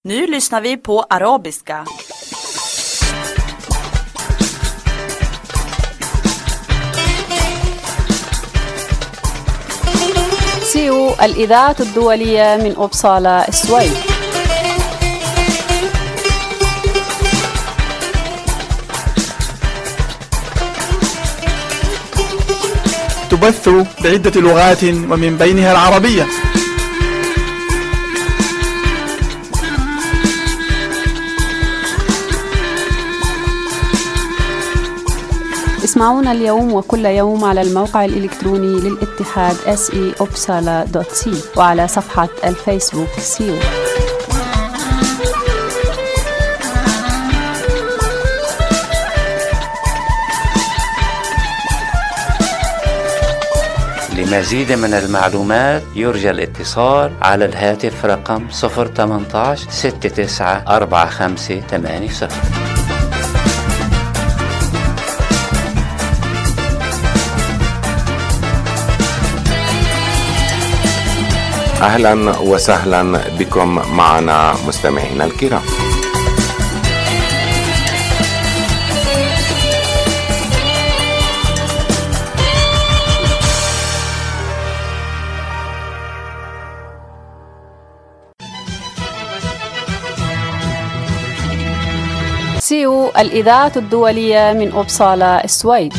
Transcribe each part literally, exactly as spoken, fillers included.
Nu lyssnar vi på arabiska. سيو الإذاعة الدولية من أوبسالا السويد. تبث بعدة لغات ومن بينها العربية. اسمعونا اليوم وكل يوم على الموقع الإلكتروني للاتحاد اس اي اوبسالا دوت سي وعلى صفحة الفيسبوك سيو. لمزيد من المعلومات يرجى الاتصال على الهاتف رقم صفر ثمانية عشر ستة تسعة أربعة خمسة ثمانية صفر. أهلا وسهلا بكم معنا مستمعينا الكرام. سيو الإذاعة الدولية من أوبسالا السويد.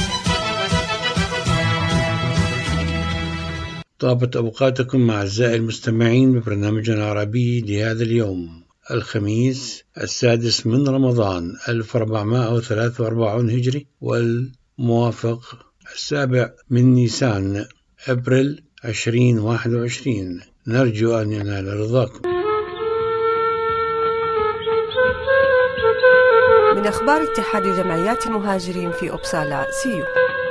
طابت أوقاتكم مع أعزائي المستمعين ببرنامجنا العربي لهذا اليوم الخميس السادس من رمضان ألف وأربعمائة وثلاثة وأربعين هجري، والموافق السابع من نيسان أبريل عشرين واحد وعشرين. نرجو أن ينال رضاكم. من أخبار اتحاد جمعيات المهاجرين في أوبسالا سيو.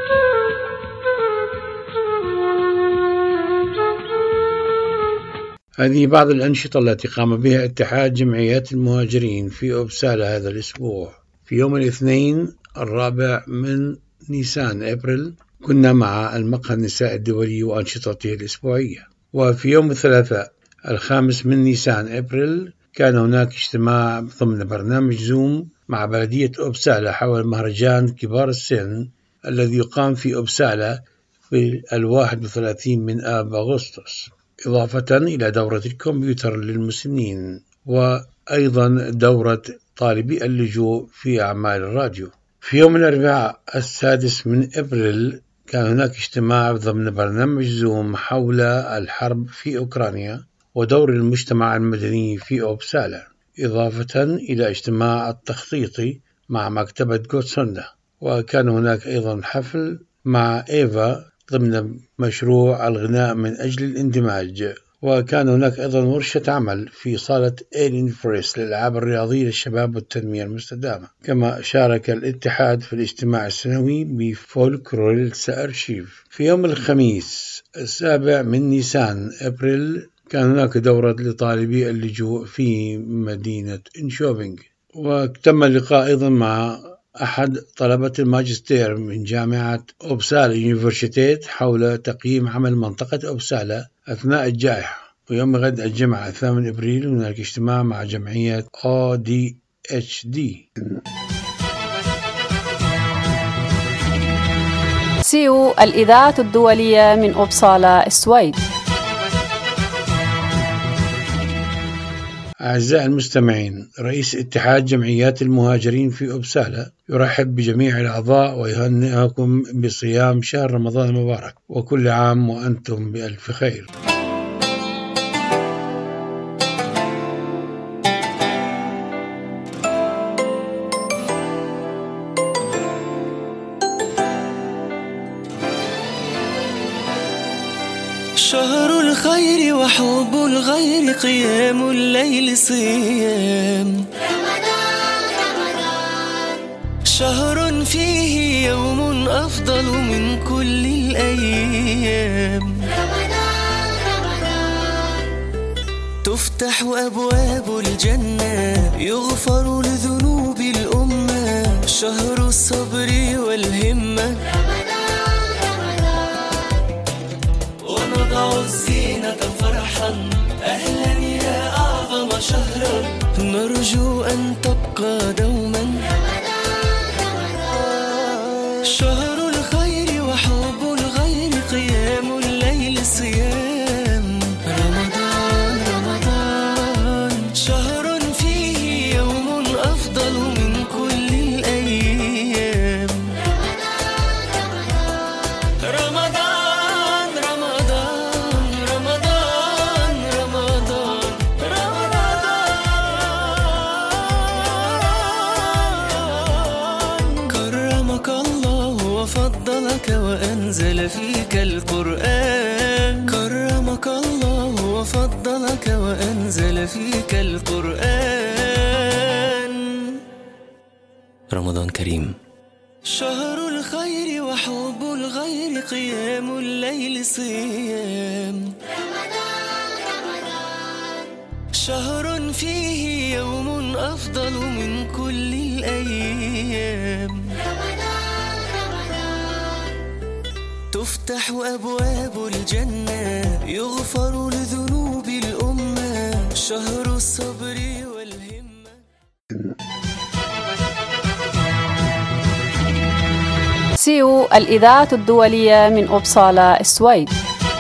هذه بعض الأنشطة التي قام بها اتحاد جمعيات المهاجرين في أوبسالا هذا الأسبوع. في يوم الاثنين الرابع من نيسان أبريل كنا مع المقهى النساء الدولي وأنشطته الأسبوعية. وفي يوم الثلاثاء الخامس من نيسان أبريل كان هناك اجتماع ضمن برنامج زوم مع بلدية أوبسالا حول مهرجان كبار السن الذي يقام في أوبسالا في الواحد وثلاثين من آب أغسطس، إضافة إلى دورة الكمبيوتر للمسنين وأيضا دورة طالبي اللجوء في أعمال الراديو. في يوم الأربعاء السادس من أبريل كان هناك اجتماع ضمن برنامج زوم حول الحرب في أوكرانيا ودور المجتمع المدني في أوبسالا، إضافة إلى اجتماع التخطيطي مع مكتبة غوتسوندا. وكان هناك أيضا حفل مع إيفا ضمن مشروع الغناء من أجل الاندماج. وكان هناك أيضا ورشة عمل في صالة إيلين فريس للألعاب الرياضية للشباب والتنمية المستدامة. كما شارك الاتحاد في الاجتماع السنوي بفولكلوريلس أرشيف. في يوم الخميس السابع من نيسان أبريل كان هناك دورة لطالبي اللجوء في مدينة إنشوفينغ. وتم اللقاء أيضا مع أحد طلبة الماجستير من جامعة أوبسالا يونيفرسيتيت حول تقييم عمل منطقة أوبسالا أثناء الجائحة. ويوم غد الجمعة الثامن أبريل هناك اجتماع مع جمعية أو دي إتش دي. سيو الإذاعة الدولية من أوبسالا السويد. أعزائي المستمعين، رئيس اتحاد جمعيات المهاجرين في أوبسالا يرحب بجميع الأعضاء ويهنئكم بصيام شهر رمضان المبارك، وكل عام وأنتم بألف خير. شهر الخير وحب الغير قيام الليل صيام رمضان رمضان، شهر فيه يوم أفضل من كل الأيام رمضان رمضان، تفتح أبواب الجنة يغفر لذنوب الأمة، شهر الصبر والهمة ونضع الزينة فرحا، أهلا يا أعظم شهرا نرجو أن تبقى دوما شهر الخير وحب الغير قيام الليل صيام رمضان رمضان شهر فيه يوم أفضل من كل الأيام رمضان رمضان رمضان رمضان رمضان كرمك الله وفضلك وأنزل فيك القرآن كرمك الله وفضلك وأنزل فيك القرآن رمضان كريم شهر الخير وحب الغير قيام الليل صيام شهر فيه يوم أفضل من كل الأيام تفتح أبواب الجنة يغفر لذنوب الأمة شهر الصبر والهمة. سيو الإذاعة الدولية من أوبسالا السويد.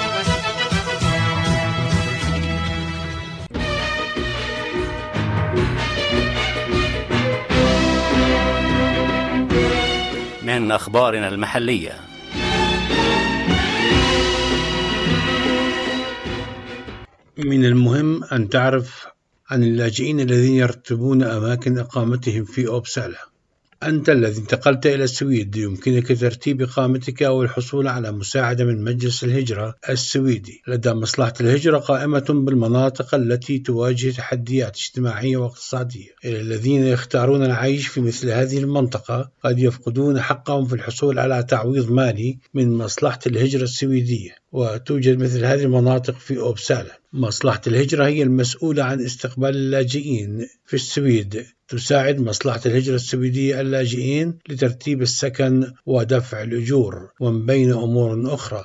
من أخبارنا المحلية. من المهم أن تعرف عن اللاجئين الذين يرتبون أماكن إقامتهم في أوبسالا. أنت الذي انتقلت إلى السويد يمكنك ترتيب إقامتك أو الحصول على مساعدة من مجلس الهجرة السويدي. لدى مصلحة الهجرة قائمة بالمناطق التي تواجه تحديات اجتماعية واقتصادية. الذين يختارون العيش في مثل هذه المنطقة قد يفقدون حقهم في الحصول على تعويض مالي من مصلحة الهجرة السويدية، وتوجد مثل هذه المناطق في أوبسالا. مصلحة الهجرة هي المسؤولة عن استقبال اللاجئين في السويد. تساعد مصلحة الهجرة السويدية اللاجئين لترتيب السكن ودفع الأجور، ومن بين أمور أخرى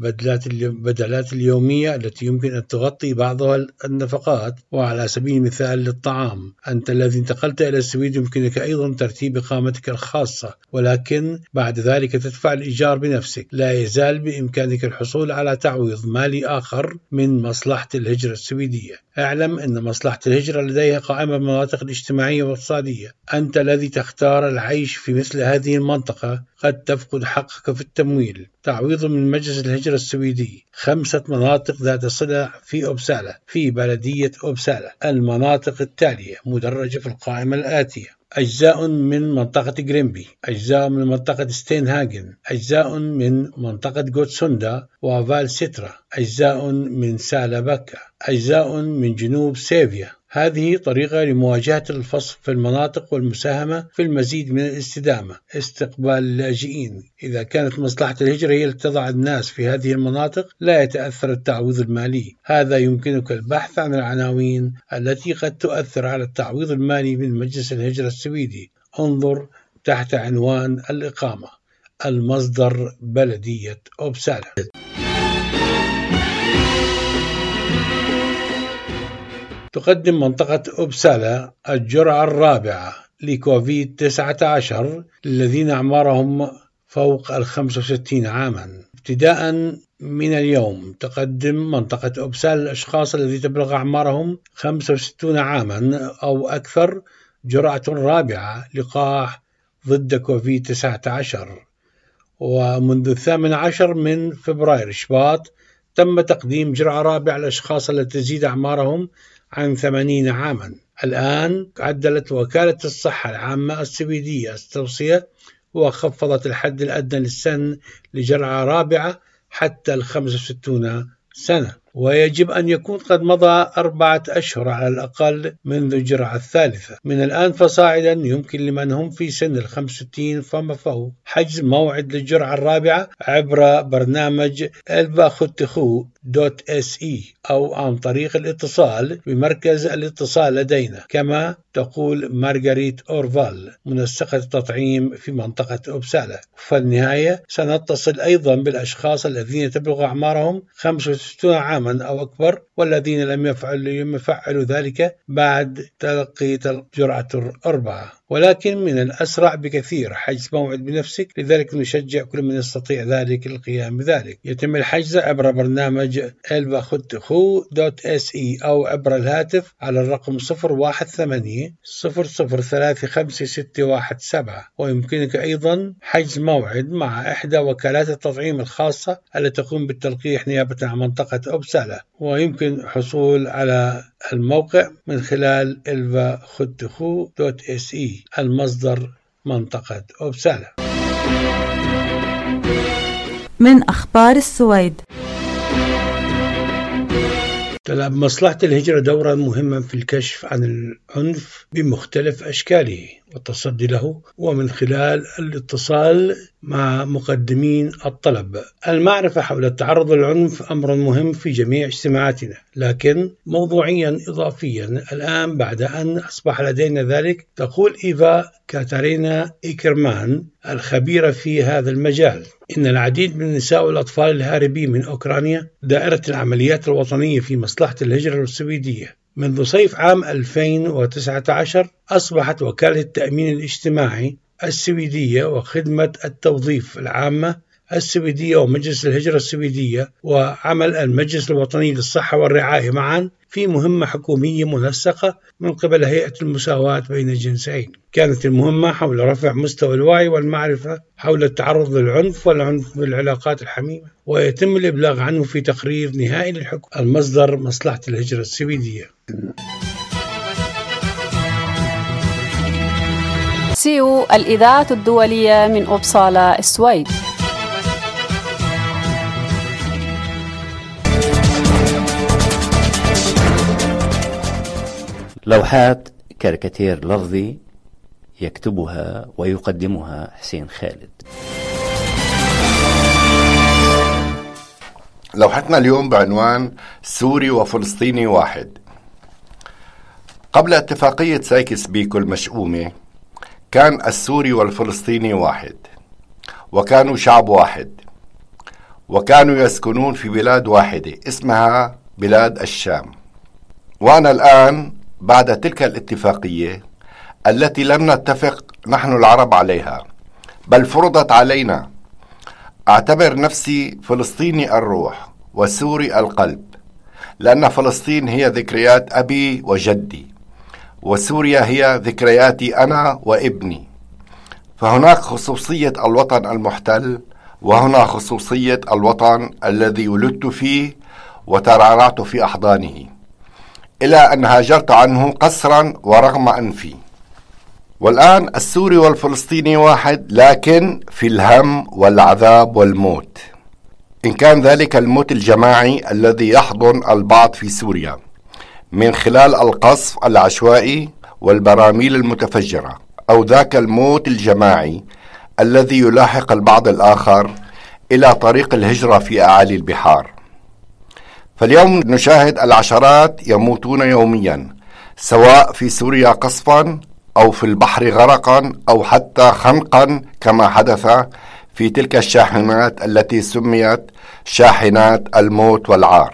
البدلات اليومية التي يمكن أن تغطي بعضها النفقات، وعلى سبيل المثال للطعام. أنت الذي انتقلت إلى السويد يمكنك أيضا ترتيب إقامتك الخاصة، ولكن بعد ذلك تدفع الإيجار بنفسك. لا يزال بإمكانك الحصول على تعويض مالي آخر من مصلحة الهجرة السويدية. اعلم أن مصلحة الهجرة لديها قائمة بالمناطق الاجتماعية والاقتصادية. أنت الذي تختار العيش في مثل هذه المنطقة قد تفقد حقك في التمويل. تعويض من مجلس الهجرة السويدي. خمسة مناطق ذات صلة في أوبسالا في بلدية أوبسالا. المناطق التالية مدرجة في القائمة الآتية: أجزاء من منطقة غريمبي، أجزاء من منطقة ستينهاجن، أجزاء من منطقة غوتسوندا وفالسترا، أجزاء من سالاباكا، أجزاء من جنوب سيفيا. هذه طريقة لمواجهة الفصل في المناطق والمساهمة في المزيد من الاستدامة. استقبال اللاجئين. إذا كانت مصلحة الهجرة هي التي تضع الناس في هذه المناطق لا يتأثر التعويض المالي. هذا يمكنك البحث عن العناوين التي قد تؤثر على التعويض المالي من مجلس الهجرة السويدي. انظر تحت عنوان الإقامة. المصدر بلدية أوبسالا. تقدم منطقة أوبسالا الجرعة الرابعة لكوفيد تسعة عشر للذين أعمارهم فوق الخمسة وستين عاما. ابتداء من اليوم تقدم منطقة أوبسالا الأشخاص الذين تبلغ أعمارهم خمسة وستين عاما أو أكثر جرعة رابعة لقاح ضد كوفيد تسعة عشر. ومنذ الثامن عشر من فبراير شباط تم تقديم جرعة رابعة للأشخاص التي تزيد أعمارهم عن ثمانين عاما. الآن عدلت وكالة الصحة العامة السويدية التوصية وخفضت الحد الأدنى للسن لجرعة رابعة حتى الخمسة وستين سنة، ويجب أن يكون قد مضى أربعة أشهر على الأقل منذ الجرعة الثالثة. من الآن فصاعدا يمكن لمن هم في سن الخمسة وستين فما فوق حجز موعد للجرعة الرابعة عبر برنامج إلفا خوتخو دوت اس اي أو عن طريق الاتصال بمركز الاتصال لدينا، كما تقول مارغريت أورفال منسقة التطعيم في منطقة أوبسالا. في النهاية سنتصل أيضا بالأشخاص الذين تبلغ أعمارهم خمسة وستين عاما عاما أو أكبر، والذين لم يفعلوا لم يفعلوا ذلك بعد تلقي جرعة أربعة. ولكن من الأسرع بكثير حجز موعد بنفسك، لذلك نشجع كل من يستطيع ذلك القيام بذلك. يتم الحجز عبر برنامج إلفا خد خو دوت إس إي أو عبر الهاتف على الرقم صفر واحد ثمانية صفر صفر ثلاثة خمسة ستة واحد سبعة. ويمكنك أيضا حجز موعد مع إحدى وكالات التطعيم الخاصة التي تقوم بالتلقيح نيابة عن منطقة أوبسالا، ويمكن الحصول على الموقع من خلال إلفا خد خو دوت إس إي المصدر منطقة أوبسالا. من أخبار السويد. تلعب مصلحة الهجرة دورا مهما في الكشف عن العنف بمختلف أشكاله والتصدي له، ومن خلال الاتصال مع مقدمين الطلب. المعرفة حول التعرض للعنف أمر مهم في جميع اجتماعاتنا، لكن موضوعيا إضافيا الآن بعد أن أصبح لدينا ذلك، تقول إيفا كاتارينا إيكرمان الخبيرة في هذا المجال إن العديد من النساء والأطفال الهاربين من أوكرانيا دائرة العمليات الوطنية في مصلحة الهجرة السويدية. منذ صيف عام ألفين وتسعة عشر أصبحت وكالة التأمين الاجتماعي السويدية وخدمة التوظيف العامة السويدية ومجلس الهجرة السويدية وعمل المجلس الوطني للصحة والرعاية معا في مهمة حكومية منسقة من قبل هيئة المساواة بين الجنسين. كانت المهمة حول رفع مستوى الوعي والمعرفة حول التعرض للعنف والعنف بالعلاقات الحميمة، ويتم الإبلاغ عنه في تقرير نهائي للحكومة. المصدر مصلحة الهجرة السويدية. سيو الإذاعة الدولية من أوبسالا السويد. لوحات كاريكاتير لفظي يكتبها ويقدمها حسين خالد. لوحتنا اليوم بعنوان سوري وفلسطيني واحد. قبل اتفاقية سايكس بيكو المشؤومة كان السوري والفلسطيني واحد، وكانوا شعب واحد، وكانوا يسكنون في بلاد واحدة اسمها بلاد الشام. وأنا الآن بعد تلك الاتفاقية التي لم نتفق نحن العرب عليها بل فرضت علينا، أعتبر نفسي فلسطيني الروح وسوري القلب، لأن فلسطين هي ذكريات أبي وجدي، وسوريا هي ذكرياتي أنا وابني. فهناك خصوصية الوطن المحتل، وهنا خصوصية الوطن الذي ولدت فيه وترعرعت في أحضانه، إلى أن هاجرت عنه قسرا ورغم أنفي. والآن السوري والفلسطيني واحد، لكن في الهم والعذاب والموت، إن كان ذلك الموت الجماعي الذي يحضن البعض في سوريا من خلال القصف العشوائي والبراميل المتفجرة، أو ذاك الموت الجماعي الذي يلاحق البعض الآخر إلى طريق الهجرة في أعالي البحار. فاليوم نشاهد العشرات يموتون يوميا، سواء في سوريا قصفا أو في البحر غرقا أو حتى خنقا، كما حدث في تلك الشاحنات التي سميت شاحنات الموت والعار.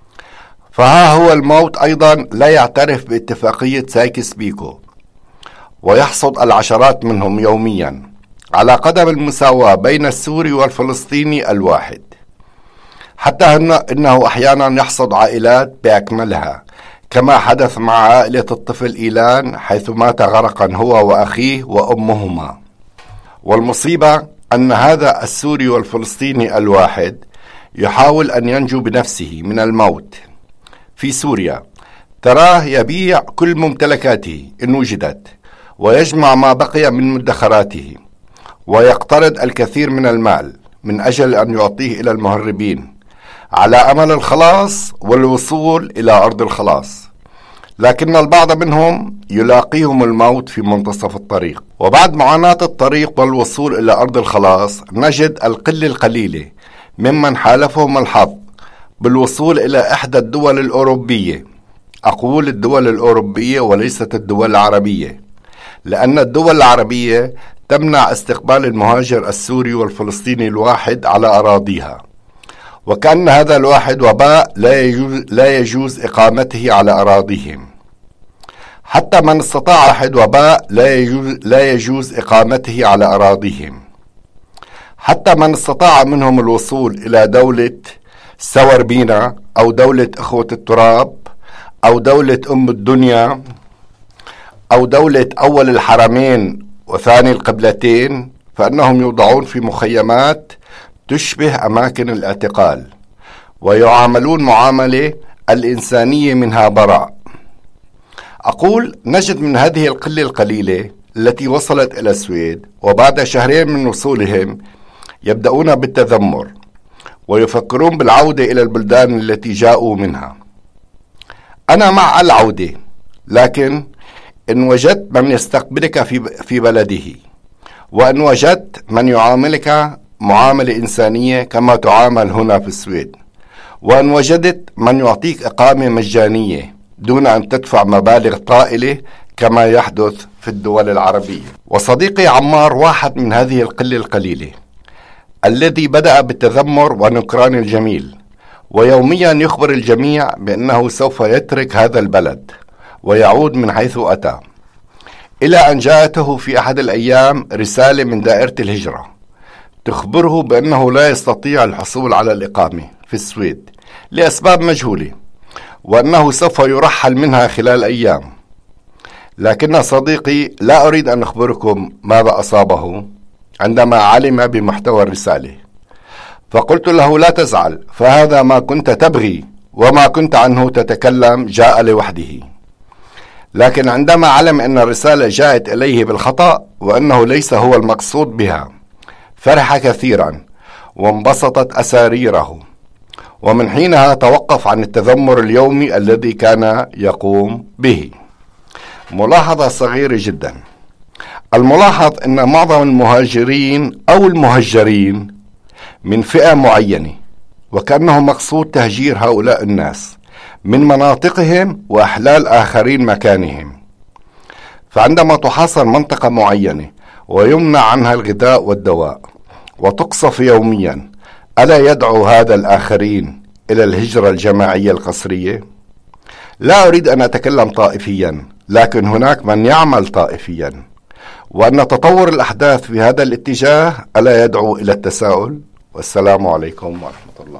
فها هو الموت أيضا لا يعترف باتفاقية سايكس بيكو، ويحصد العشرات منهم يوميا على قدم المساواة بين السوري والفلسطيني الواحد، حتى إنه أحيانا يحصد عائلات بأكملها، كما حدث مع عائلة الطفل إيلان حيث مات غرقا هو وأخيه وأمهما. والمصيبة أن هذا السوري والفلسطيني الواحد يحاول أن ينجو بنفسه من الموت في سوريا. تراه يبيع كل ممتلكاته إن وجدت، ويجمع ما بقي من مدخراته، ويقترض الكثير من المال من أجل أن يعطيه إلى المهربين على أمل الخلاص والوصول إلى أرض الخلاص. لكن البعض منهم يلاقيهم الموت في منتصف الطريق، وبعد معاناة الطريق والوصول إلى أرض الخلاص نجد القلة القليلة ممن حالفهم الحظ بالوصول إلى إحدى الدول الأوروبية. أقول الدول الأوروبية وليست الدول العربية، لأن الدول العربية تمنع استقبال المهاجر السوري والفلسطيني الواحد على أراضيها، وكأن هذا الواحد وباء لا يجوز, لا يجوز إقامته على أراضيهم. حتى من استطاع واحد وباء لا يجوز, لا يجوز إقامته على أراضيهم. حتى من استطاع منهم الوصول إلى دولة سوربينا أو دولة إخوة التراب أو دولة أم الدنيا أو دولة أول الحرمين وثاني القبلتين، فإنهم يوضعون في مخيمات تشبه أماكن الاعتقال ويعاملون معاملة الإنسانية منها براء. أقول نجد من هذه القلة القليلة التي وصلت إلى السويد وبعد شهرين من وصولهم يبدأون بالتذمر ويفكرون بالعودة إلى البلدان التي جاءوا منها. أنا مع العودة، لكن إن وجدت من يستقبلك في في بلده، وإن وجدت من يعاملك معاملة إنسانية كما تعامل هنا في السويد، وإن وجدت من يعطيك إقامة مجانية دون أن تدفع مبالغ طائلة كما يحدث في الدول العربية. وصديقي عمار واحد من هذه القلة القليلة الذي بدأ بالتذمر ونكران الجميل، ويوميا يخبر الجميع بأنه سوف يترك هذا البلد ويعود من حيث أتى، إلى أن جاءته في أحد الأيام رسالة من دائرة الهجرة تخبره بأنه لا يستطيع الحصول على الإقامة في السويد لأسباب مجهولة، وأنه سوف يرحل منها خلال أيام. لكن صديقي لا أريد أن أخبركم ماذا أصابه عندما علم بمحتوى الرسالة، فقلت له لا تزعل، فهذا ما كنت تبغي وما كنت عنه تتكلم جاء لوحده. لكن عندما علم أن الرسالة جاءت إليه بالخطأ وأنه ليس هو المقصود بها فرح كثيرا وانبسطت أساريره، ومن حينها توقف عن التذمر اليومي الذي كان يقوم به. ملاحظة صغيرة جدا، الملاحظ أن معظم المهاجرين أو المهجرين من فئة معينة، وكأنه مقصود تهجير هؤلاء الناس من مناطقهم وإحلال آخرين مكانهم. فعندما تحاصر منطقة معينة ويمنع عنها الغذاء والدواء وتقصف يوميا، ألا يدعو هذا الآخرين إلى الهجرة الجماعية القسرية؟ لا أريد أن أتكلم طائفيا، لكن هناك من يعمل طائفيا، وأن تطور الأحداث في هذا الاتجاه ألا يدعو إلى التساؤل؟ والسلام عليكم ورحمة الله.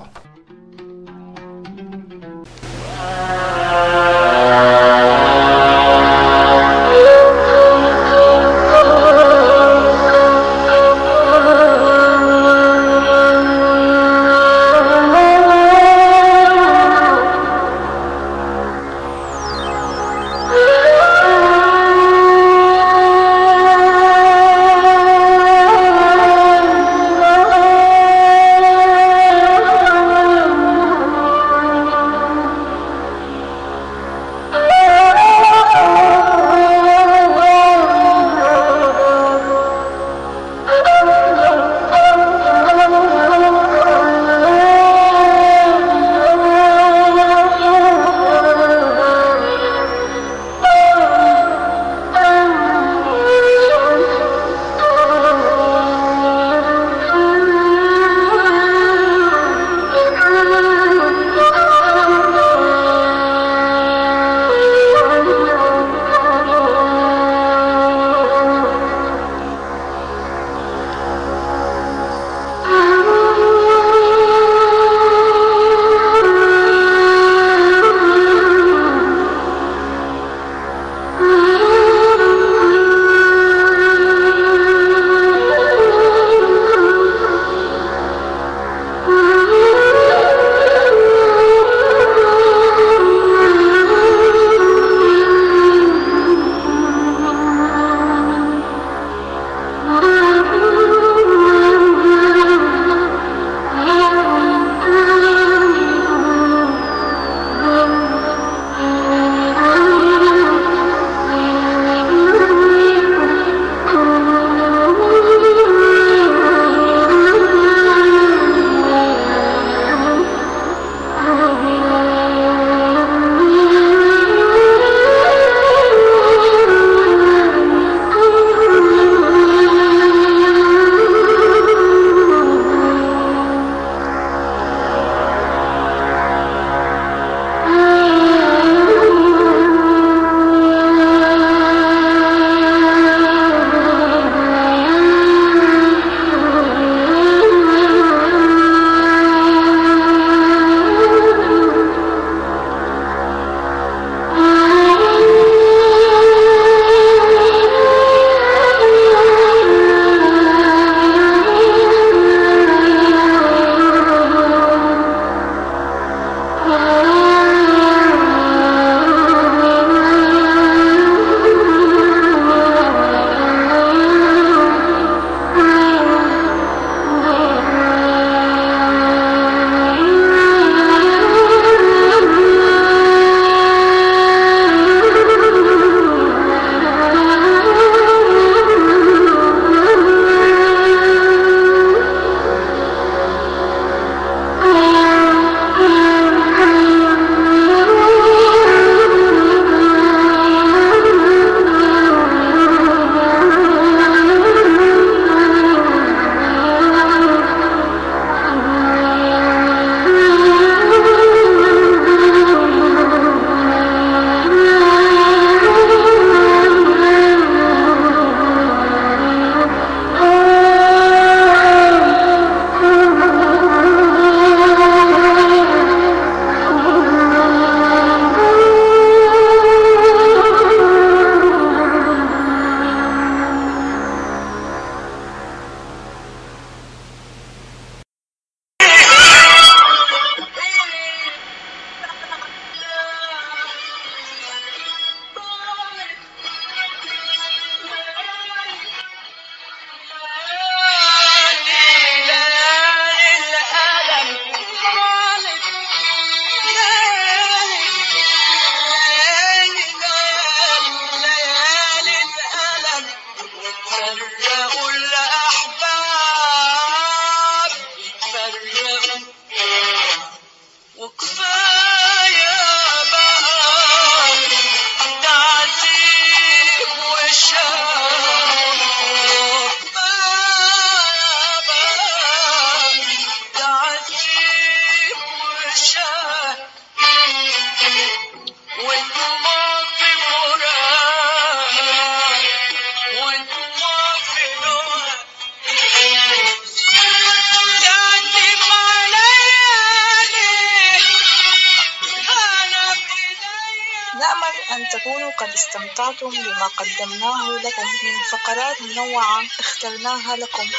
أن تكونوا قد استمتعتم بما قدمناه لكم من فقرات منوعة اخترناها لكم.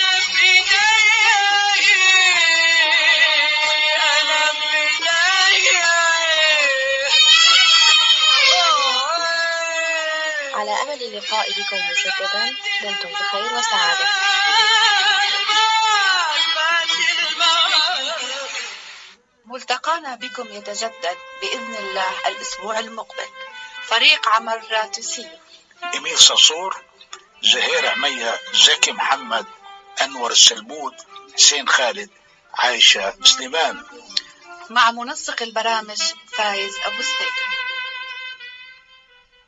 على أمل اللقاء بكم مجددا. دمتم بخير وسعادة. ملتقانا بكم يتجدد بإذن الله الأسبوع المقبل. فريق عمل راتسي: إمير صرصور، زهير عمية، زكي محمد، أنور السلمود، حسين خالد، عايشة سليمان. مع منسق البرامج فايز أبو ستيك.